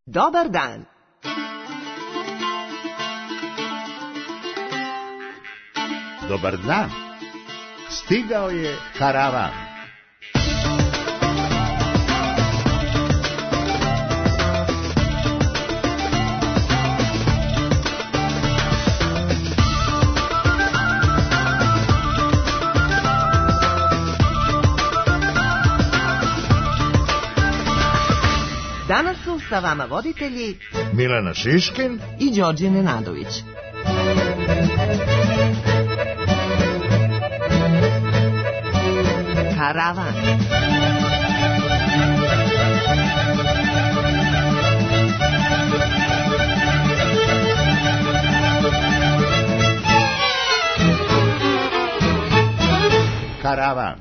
Dobar dan. Dobar dan. Stigao je karavan. Danas su sa vama voditelji Milena Šiškin i Đorđe Nenadović. Karavan. Karavan.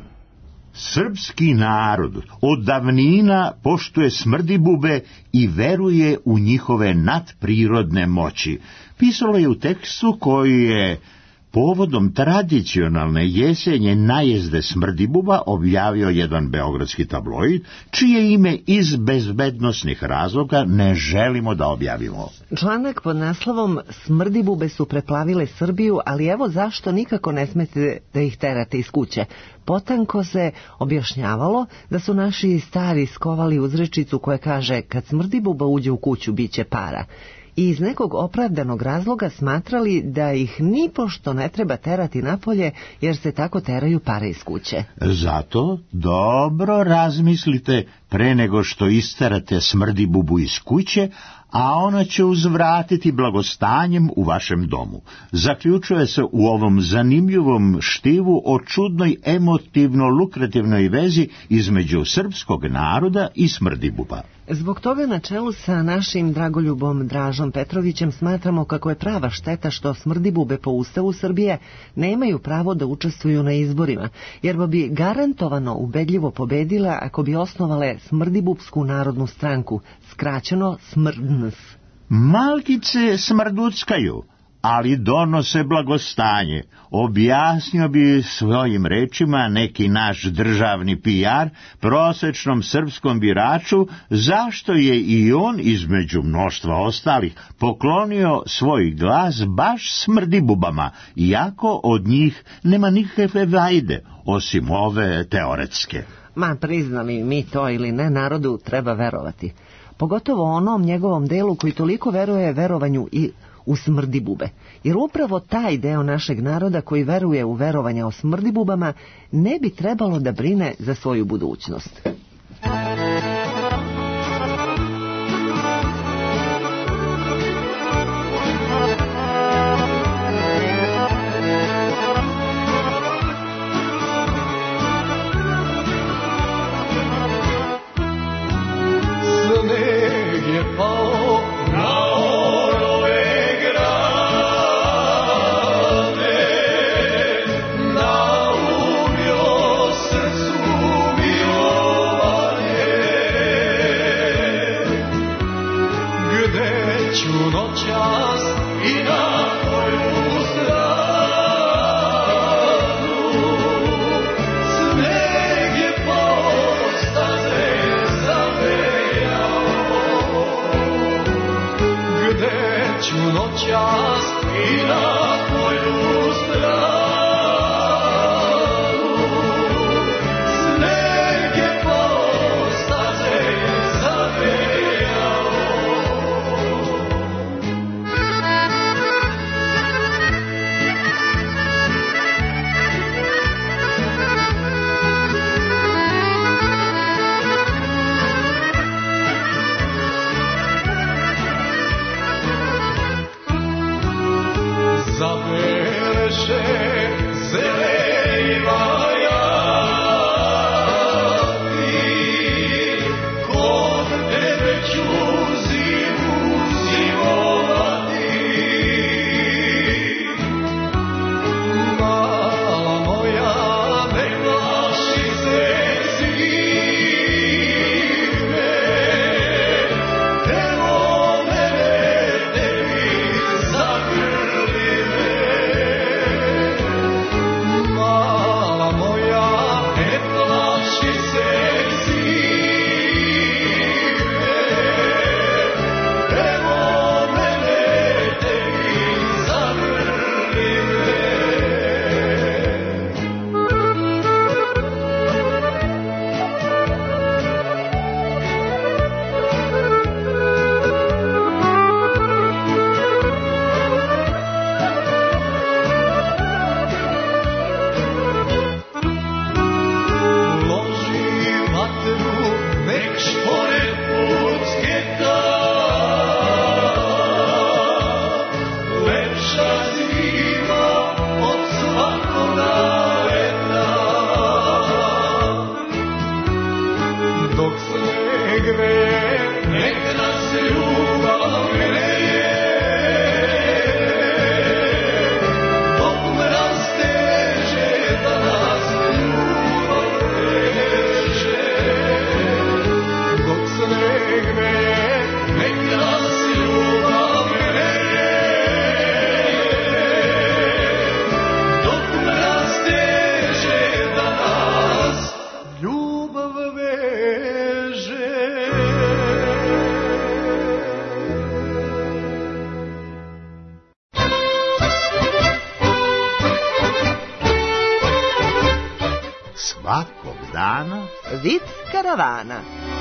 Srpski narod od davnina poštuje smrdibube i veruje u njihove nadprirodne moći. Pisalo je u tekstu koji je povodom tradicionalne jesenje najezde smrdibuba objavio jedan beogradski tabloid, čije ime iz bezbednosnih razloga ne želimo da objavimo. Članak pod naslovom Smrdibube su preplavile Srbiju, ali evo zašto nikako ne smete da ih terate iz kuće. Potanko se objašnjavalo da su naši stari skovali uzrečicu koja kaže kad smrdibuba uđe u kuću biće para. I iz nekog opravdanog razloga smatrali da ih nipošto ne treba terati napolje, jer se tako teraju pare iz kuće. Zato dobro razmislite pre nego što isterate smrdibubu iz kuće, a ona će uzvratiti blagostanjem u vašem domu. Zaključuje se u ovom zanimljivom štivu o čudnoj emotivno-lukrativnoj vezi između srpskog naroda i smrdibuba. Zbog toga na čelu sa našim dragoljubom Dražom Petrovićem smatramo kako je prava šteta što smrdibube po Ustavu Srbije nemaju pravo da učestvuju na izborima, jer bi garantovano ubedljivo pobedila ako bi osnovale Smrdibubsku narodnu stranku, skraćeno SMRDNS. Malkice smrduckaju, ali donose blagostanje. Objasnio bi svojim rečima neki naš državni PR prosečnom srpskom biraču zašto je i on između mnoštva ostalih poklonio svoj glas baš smrdibubama, iako od njih nema nikakve vajde, osim ove teoretske. Ma, priznali mi to ili ne, narodu treba verovati. Pogotovo onom njegovom delu koji toliko veruje verovanju i u smrdibube. Jer upravo taj deo našeg naroda koji veruje u verovanja o smrdibubama ne bi trebalo da brine za svoju budućnost. Zabeleže svakog dana Vic karavana.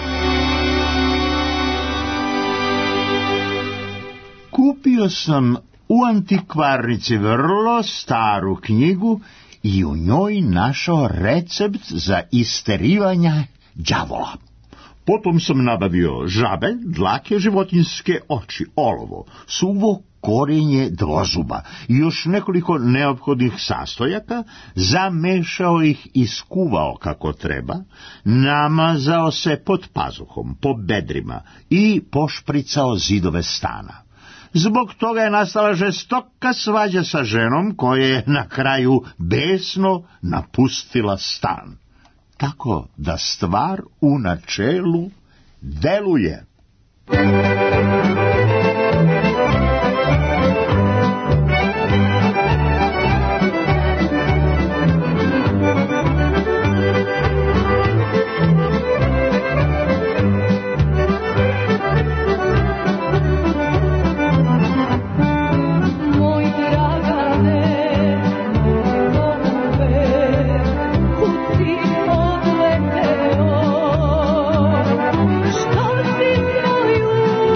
Kupio sam u antikvarnici vrlo staru knjigu i u njoj našao recept za isterivanje đavola. Potom sam nabavio žabe, dlake životinjske, oči, olovo, suvo korijenje dvozuba i još nekoliko neophodnih sastojaka, zamešao ih i skuvao kako treba, namazao se pod pazuhom, po bedrima i pošpricao zidove stana. Zbog toga je nastala žestoka svađa sa ženom koja je na kraju besno napustila stan. Tako da stvar u načelu deluje. Što si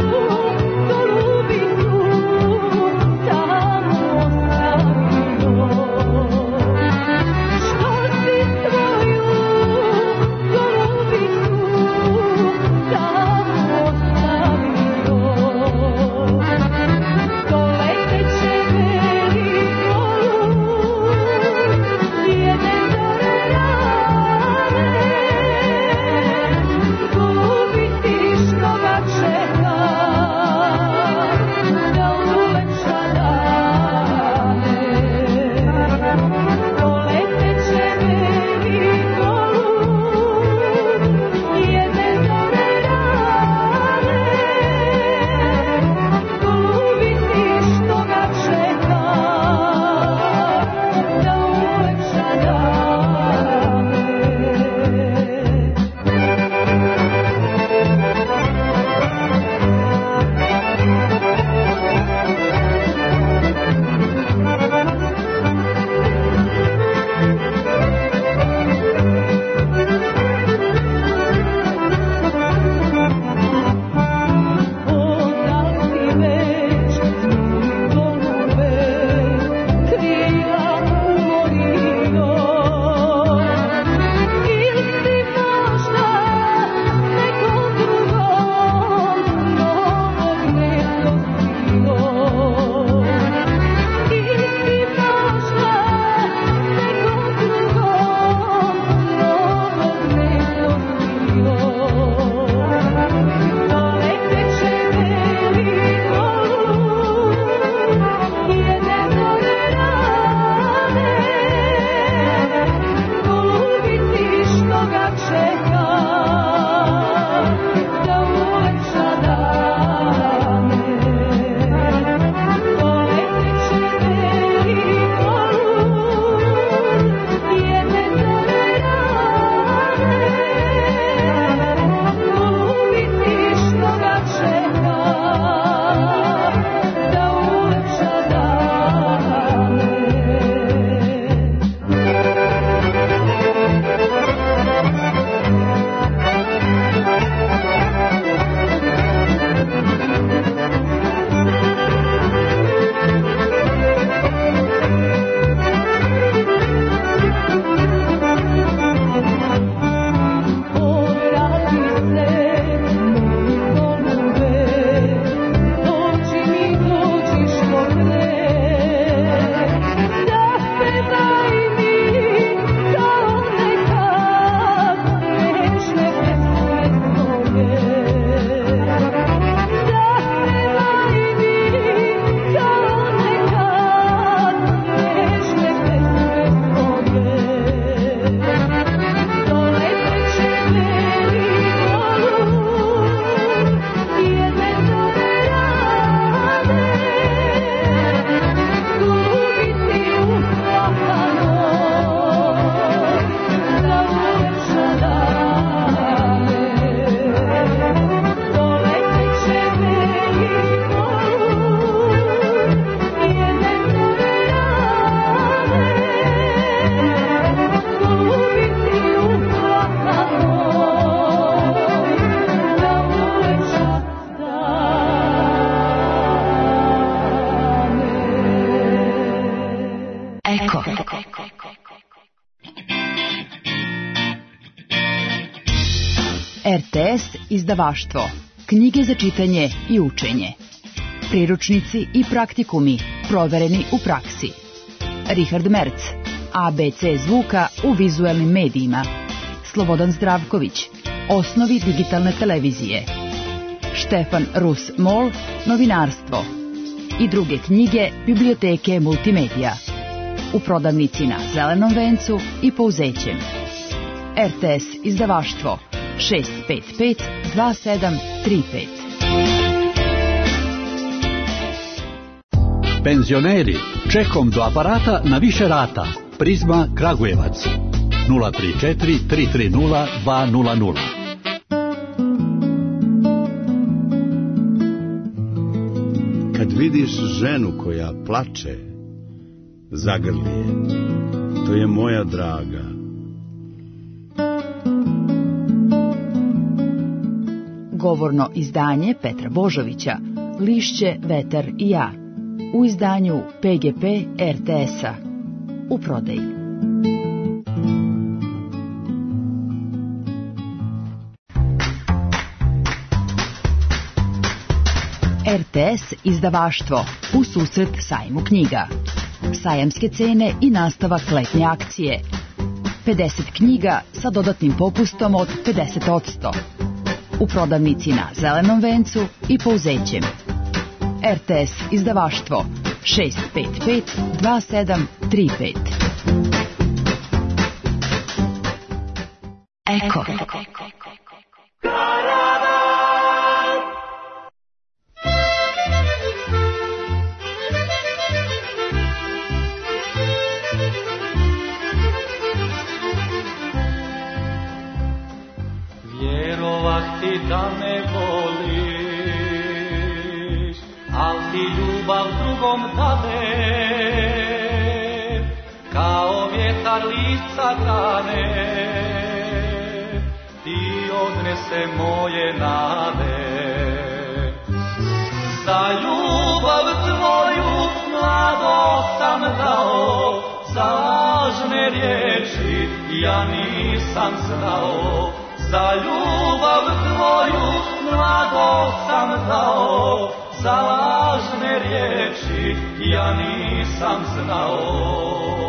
RTS izdavaštvo. Knjige za čitanje i učenje. Priručnici i praktikumi provereni u praksi. Richard Merc, ABC zvuka u vizuelnim medijima. Slobodan Zdravković, osnovi digitalne televizije. Štefan Rus Mol, novinarstvo. I druge knjige biblioteke Multimedija. U prodavnici na Zelenom vencu i Pouzećem. RTS izdavaštvo 655 2735. Penzioneri, čekom do aparata na više rata. Prizma Kragujevac 034 330 200. Kad vidiš ženu koja plače, zagrli je. To je moja draga. Govorno izdanje Petra Božovića, Lišće, vetar i ja. U izdanju PGP RTS-a. U prodaji. RTS izdavaštvo u susret sajmu knjiga. Sajamske cene i nastavak letnje akcije. 50 knjiga sa dodatnim popustom od 50%. U prodavnici na Zelenom vencu i Pouzećem. RTS izdavaštvo 655 2735. Eko. Vjerovati da me voliš, al ti ljubav drugom dade, kao vjetar lica grane, ti odnese moje nade. Za ljubav tvoju mlado sam dao, za lažne riječi ja nisam znao. Za ljubav tvoju mlado sam dao, za lažne riječi ja nisam znao.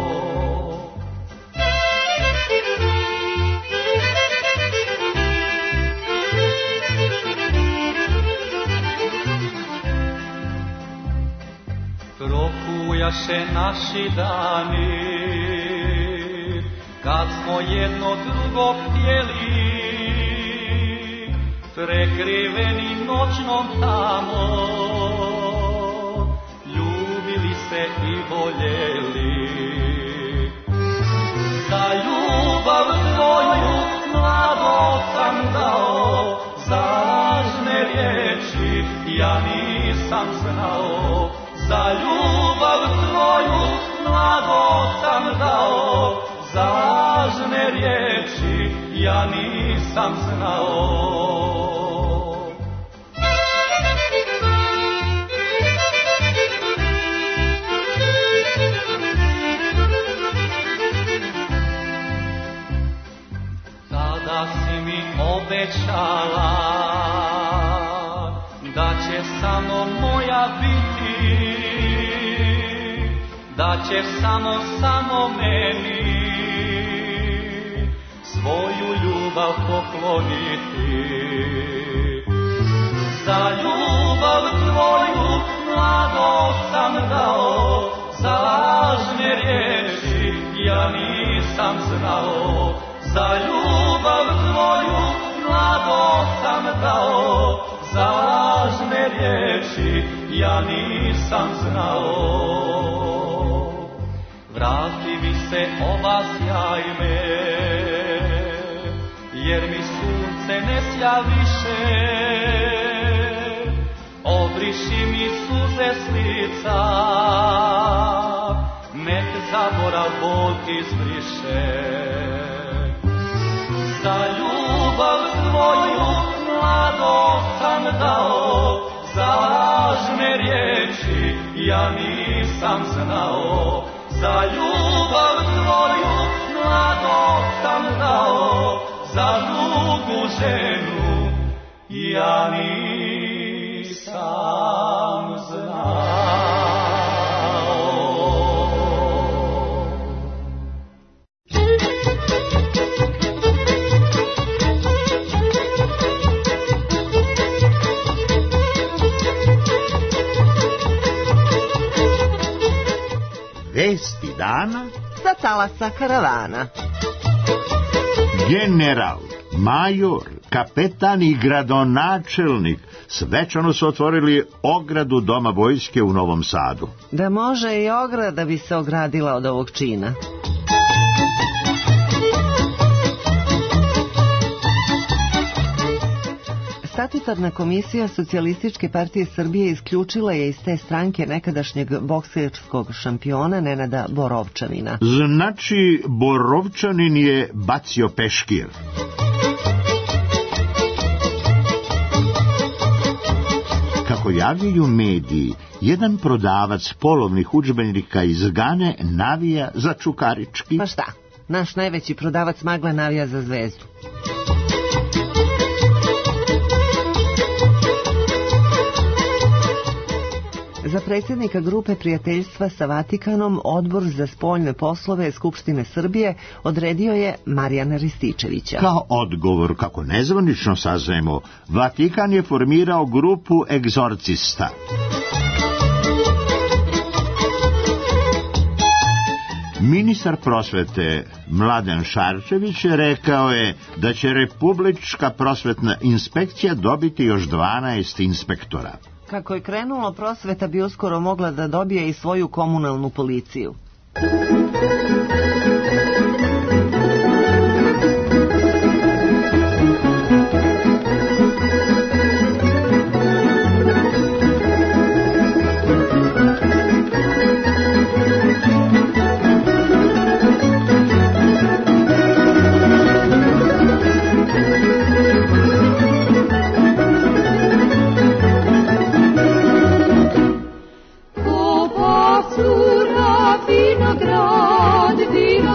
Prokujaše naši dani, kad smo jedno drugo htjeli, prekriveni noćnom tamo, ljubili se i voljeli. Za ljubav tvoju mlado sam dao, za lažne riječi ja nisam znao. Za ljubav tvoju mlado sam dao, za lažne riječi ja nisam znao. Tada si mi obećala da će samo moja biti, da ćeš samo meni svoju ljubav pokloniti. Za ljubav tvoju mlado sam dao, za lažne riječi ja nisam znao. Za ljubav tvoju mlado sam dao, za lažne riječi ja nisam znao. Vrati mi se obasjaj me, jer mi sunce ne sja više. Obriši mi suze s lica, nek zaborav bol ti zbriše. Za ljubav tvoju mlado sam dao, za lažne riječi ja nisam znao. Za ljubav tvoju mlado sam dao, za drugu ženu sam znao. Vesti dana Sa talasa karavana. general, major, kapetan i gradonačelnik svečano su otvorili ogradu Doma vojske u Novom Sadu. Da može i ograda bi se ogradila od ovog čina. Statutarna komisija Socijalističke partije Srbije isključila je iz te stranke nekadašnjeg bokserskog šampiona Nenada Borovčanina. Znači, Borovčanin je bacio peškir. Kako javljaju mediji, jedan prodavac polovnih udžbenika iz Gane navija za Čukarički. Pa šta, naš najveći prodavac magle navija za Zvezdu. Za predsjednika grupe prijateljstva sa Vatikanom Odbor za spoljne poslove Skupštine Srbije odredio je Marijana Rističevića. Kao odgovor, kako nezvanično saznajemo, Vatikan je formirao grupu egzorcista. Ministar prosvete Mladen Šarčević rekao je da će Republička prosvetna inspekcija dobiti još 12 inspektora. Kako je krenulo, prosveta bi uskoro mogla da dobije i svoju komunalnu policiju. Vinograd,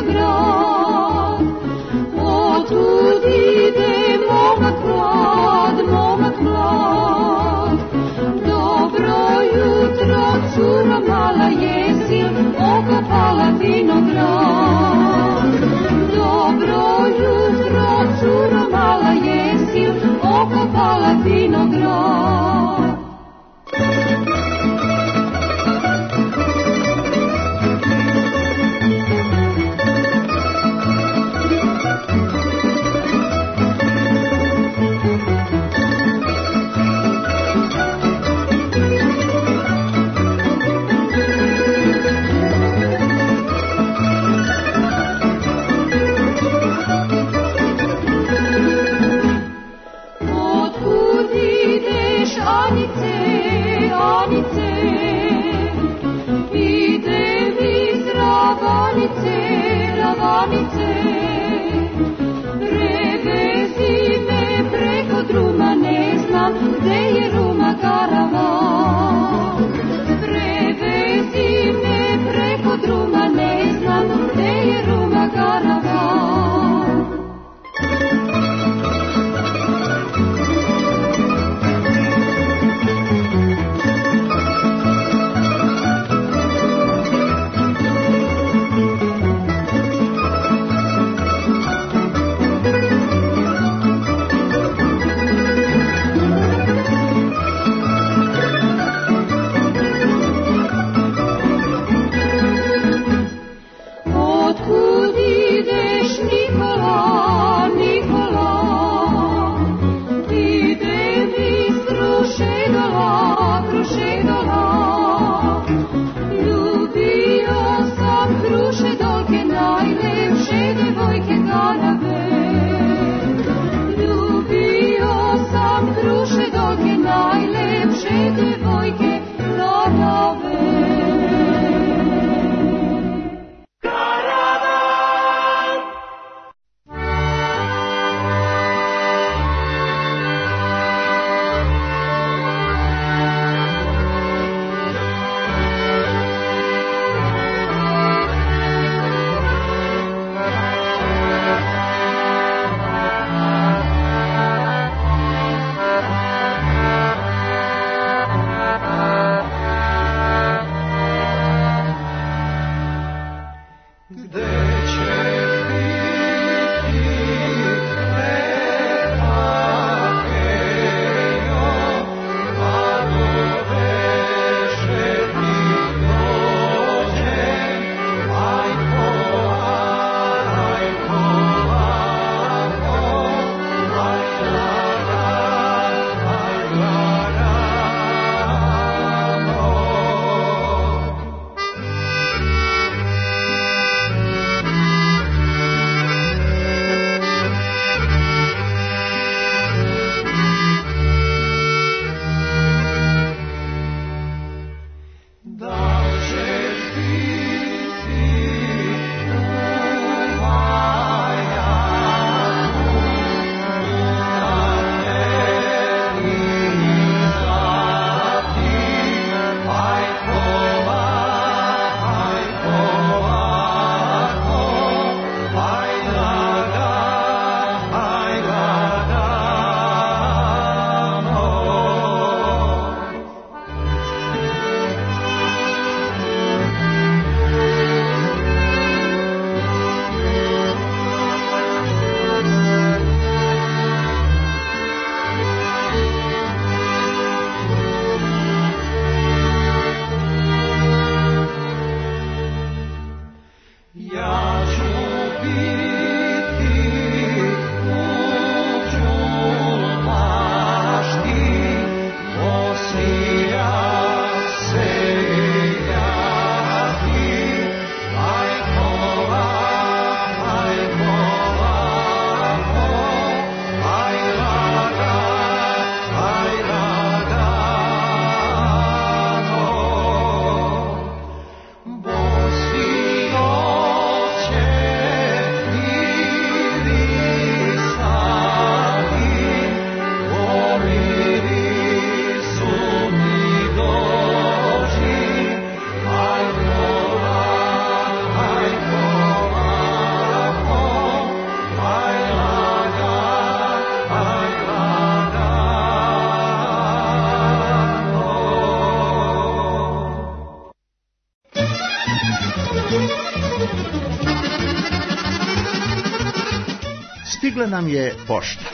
Stigla nam je pošta.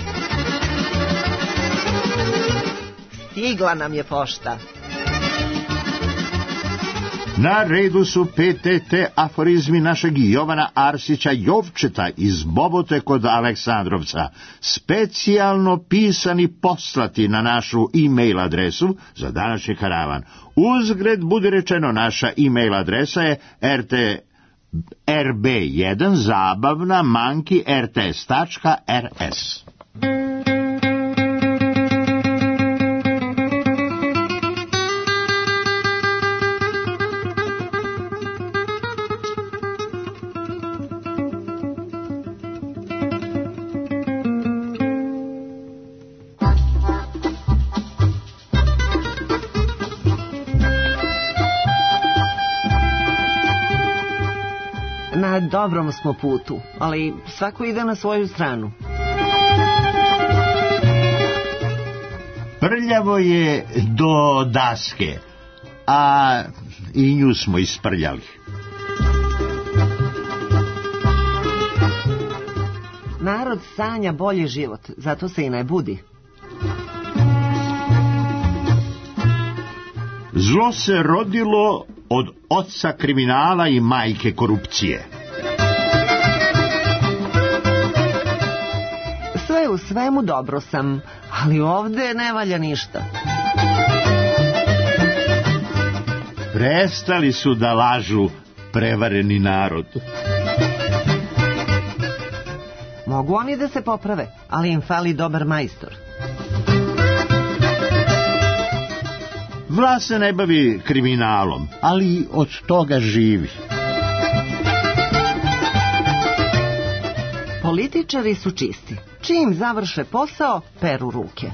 Stigla nam je pošta. Na redu su PTT aforizmi našeg Jovana Arsića Jovčeta iz Bobote kod Aleksandrovca, specijalno pisani poslati na našu e-mail adresu za današnji karavan. Uzgred budi rečeno, naša e-mail adresa je rb1zabavna@rts.rs. Na dobrom smo putu, ali svako ide na svoju stranu. Prljavo je do daske, a i nju smo isprljali. Narod sanja bolji život, zato se i ne budi. Zlo se rodilo od oca kriminala i majke korupcije. Sve u svemu dobro sam, ali ovde ne valja ništa. Prestali su da lažu prevareni narod. Mogu oni da se poprave, ali im fali dobar majstor. Vlast se ne bavi kriminalom, ali od toga živi. Političari su čisti. Čim završe posao, peru ruke.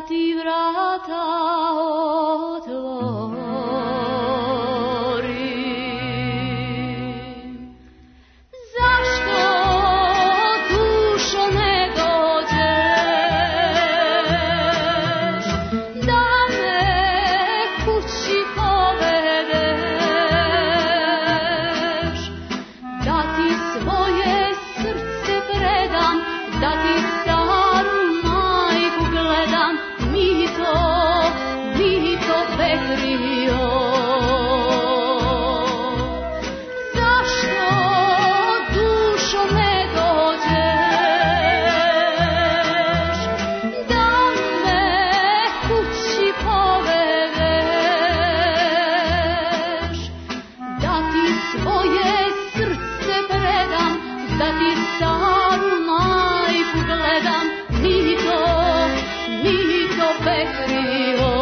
da ti vrata otvorim. Zašto, dušo, ne dođeš da me kući povedeš, da ti svoje srce predam, da ti staru majku gledam, Mito, Mito Petrio. Zašto, dušo, ne dođeš da me kući povedeš, da ti svoje srce predam, da ti staru majku gledam, Mito, Mito Petrio.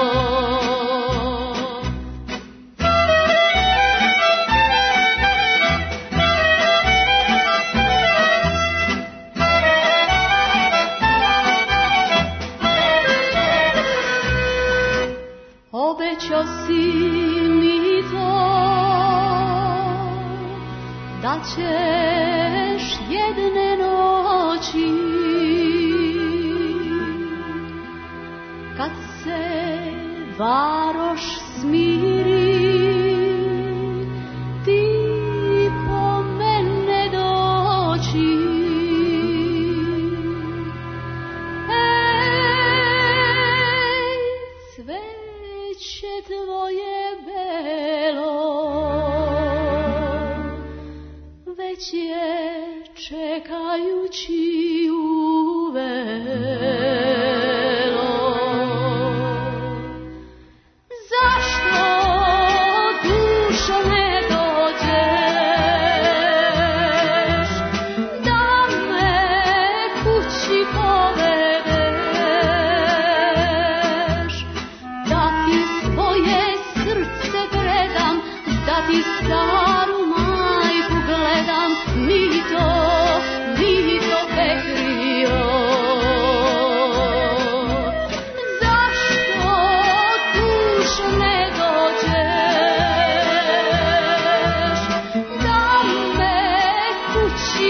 Obećao si mi to, da ćeš jedne noći, kad se varoš smiri, ti po mene doći. Ej, cveće tvoje belo, već je čekajući uvelo. Zašto, dušo, ne dođeš da me kući povedeš, da ti svoje srce predam, da ti staru majku gledam, Mito, Mito Petrio. Zašto, dušo, ne dođeš da me kući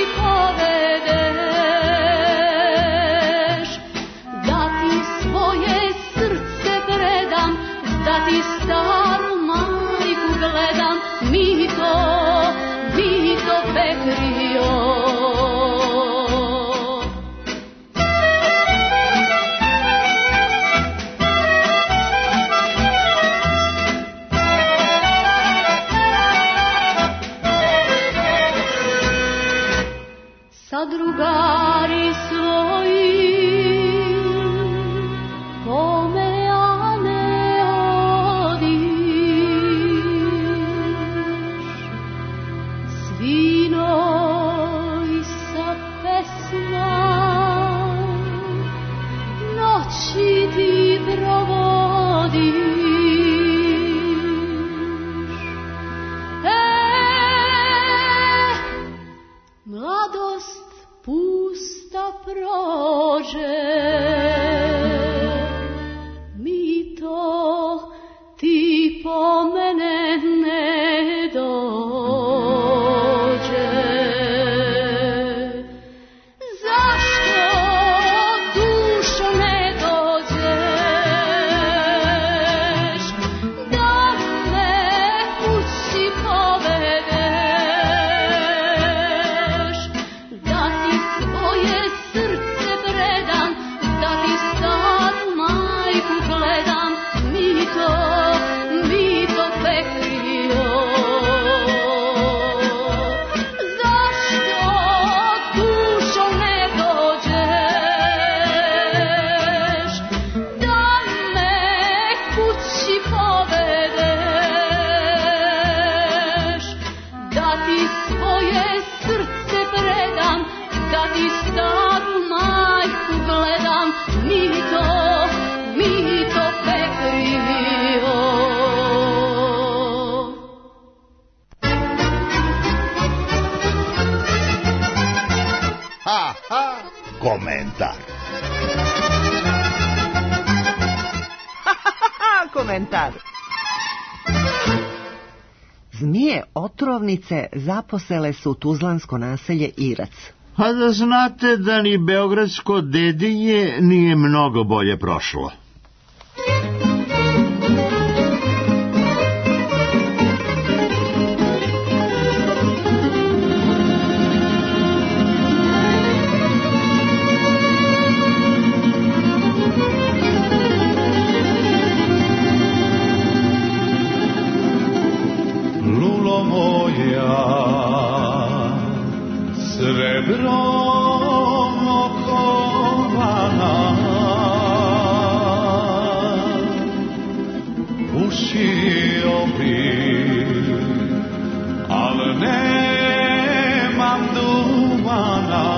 povedeš, da ti svoje srce predam, da ti staru majku gledam, Mito, Mito Petrio. Sa drugari svoji kome ja ne odiš, svinoj sa pesma noći ti provodiš. Mladost pusta prođe, Mito, ti po mene ne dođeš. Zašto, dušo, ne dođeš da me kući povedeš, da ti svoje srce predam, da ti staru majku gledam, Mito, Mito Petrio. Zašto, dušo, ne dođeš da me kući povedeš, da ti svoje srce predam, da ti staru majku gledam, Mito, Mito Petrio. Ha, ha, komentar. komentar. Zmije otrovnice zaposele su tuzlansko naselje Irac. A da znate da ni beogradsko Dedinje nije mnogo bolje prošlo. Srebrom okovana, pušio bi, al nemam duvana,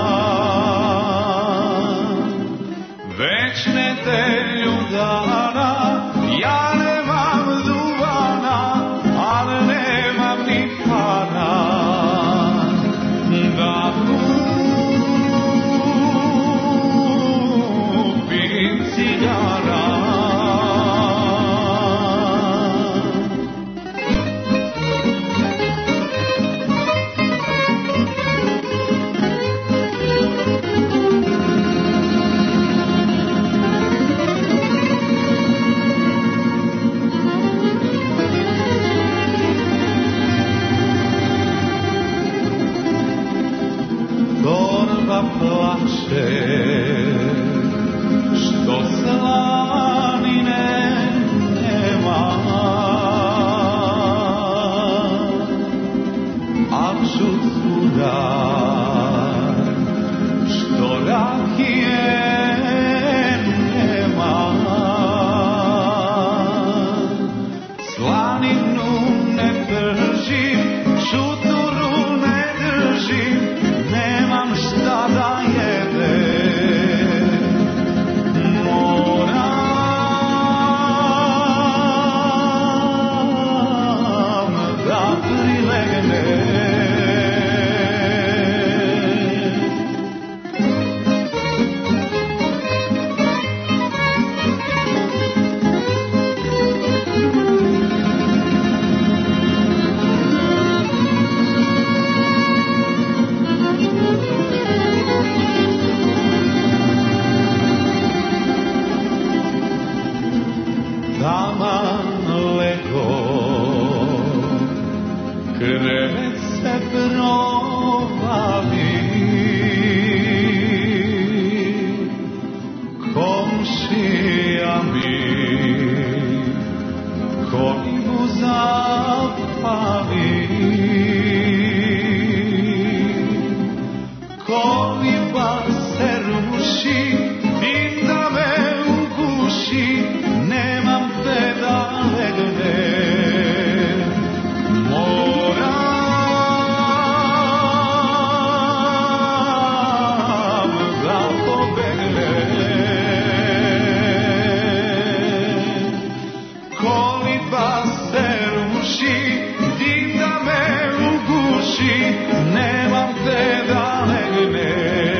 već nedelju dana, ja nemam duvana, al nemam ni para. Da kupim cigara. Plače, što slanine nema, a čud sudar, što rakije nema, slaninu ne držim, šuturu ne držim, nemam šta da jedem, moram da prilegnem. Krevet se provavi, komšija mi kolibu zapali, koliba se ruši, dim da me uguši, nemam te da legnem. Moram da pobegnem. Koliba se ruši, dim da me uguši, nemam te da legnem.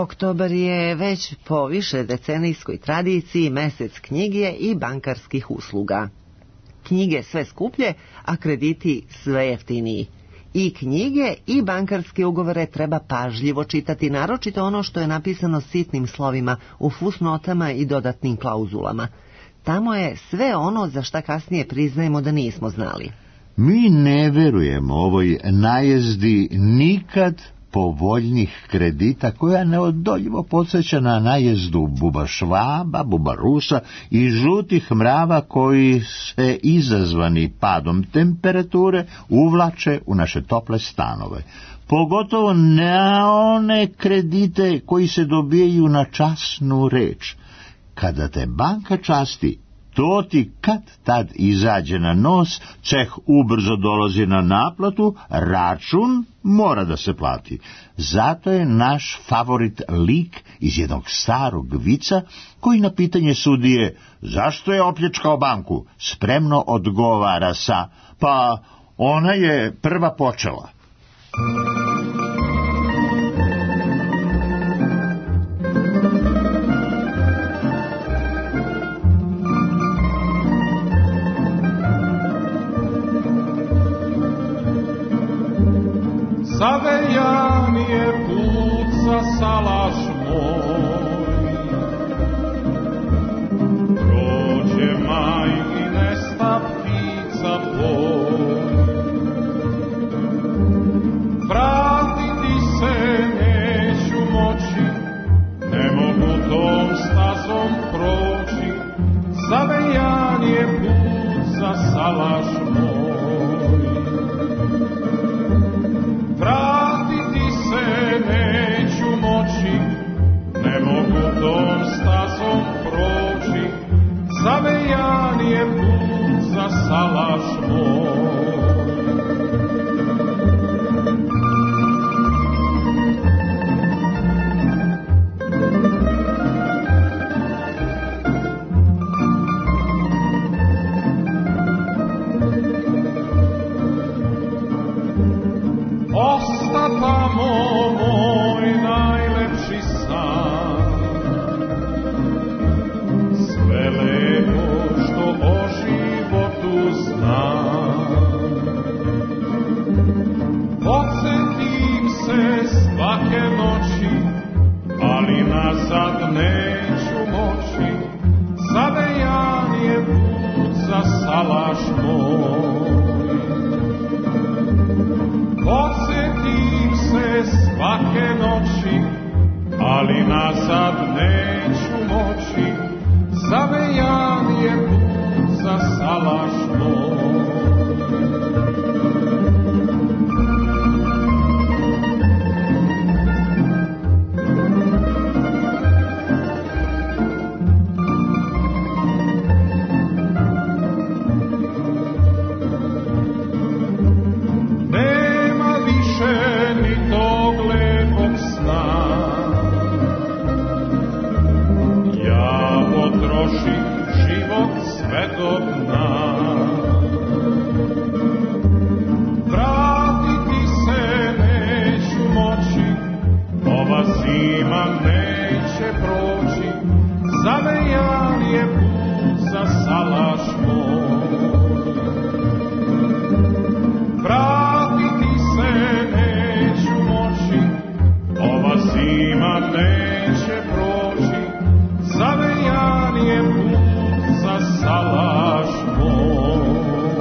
Oktobar je već po više decenijskoj tradiciji mesec knjige i bankarskih usluga. Knjige sve skuplje, a krediti sve jeftiniji. I knjige i bankarske ugovore treba pažljivo čitati, naročito ono što je napisano sitnim slovima, u fusnotama i dodatnim klauzulama. Tamo je sve ono za šta kasnije priznajemo da nismo znali. Mi ne verujemo ovoj najezdi nikad povoljnih kredita, koja neodoljivo podsjeća na najezdu buba Švaba, buba Rusa i žutih mrava koji se izazvani padom temperature uvlače u naše tople stanove. Pogotovo na one kredite koji se dobijaju na časnu reč. Kada te banka časti, to ti kad tad izađe na nos, ceh ubrzo dolazi na naplatu, račun mora da se plati. Zato je naš favorit lik iz jednog starog vica, koji na pitanje sudije zašto je opljačkao banku, spremno odgovara sa pa ona je prva počela. Zavejan je put za salaš moj, prođe maj i nesta ptica tvoj. Vratiti se neću moći, ne mogu tom stazom proći. Zavejan je put za salaš moj. Vratiti se neću moći, ne mogu tom stazom proći. Zavejan je put za salaš moj. Tamo moj najlepši san, sve lepo što o životu znam. Podsjetim se svake noći, ali nazad neću moći. Zavejan je put za salaš moj. Podsjetim se svake noći, ali nazad neću moći. Zavejan je put za salaš moj. Vratiti se neću moći, ova zima neće proći. Zavejan je put za salaš moj. Vratiti se neću moći, ova zima neće proći. Zavejan je put za salaš moj.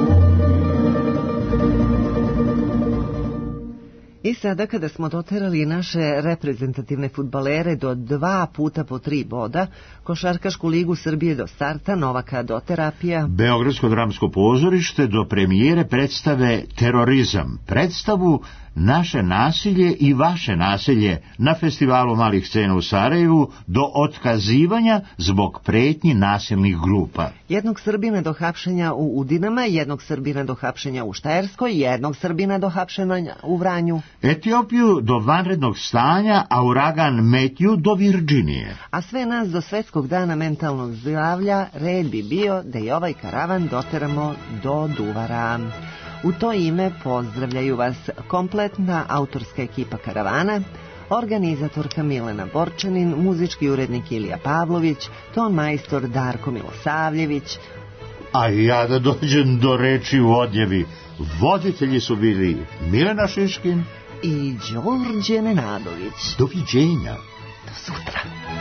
I sada kada smo doterali naše reprezentativne fudbalere do 2 puta po 3 boda, Košarkašku ligu Srbije do starta, Novaka do terapija, Beogradsko dramsko pozorište do premijere predstave Terorizam, predstavu Naše nasilje i vaše nasilje na festivalu malih scena u Sarajevu, do otkazivanja zbog pretnji nasilnih grupa. Jednog Srbina do hapšenja u Udinama, jednog Srbina do hapšenja u Štajerskoj, jednog Srbina do hapšenja u Vranju. Etiopiju do vanrednog stanja, a uragan Metju do Virđinije. A sve nas do Svetskog dana mentalnog zdravlja, red bi bio da i ovaj karavan doteramo do Duvara. U to ime pozdravljaju vas kompletna autorska ekipa karavana, organizatorka Milena Borčanin, muzički urednik Ilija Pavlović, ton majstor Darko Milosavljević. A ja da dođem do reči u odjevi, voditelji su bili Milena Šiškin i Đorđe Nenadović. Doviđenja. Do sutra.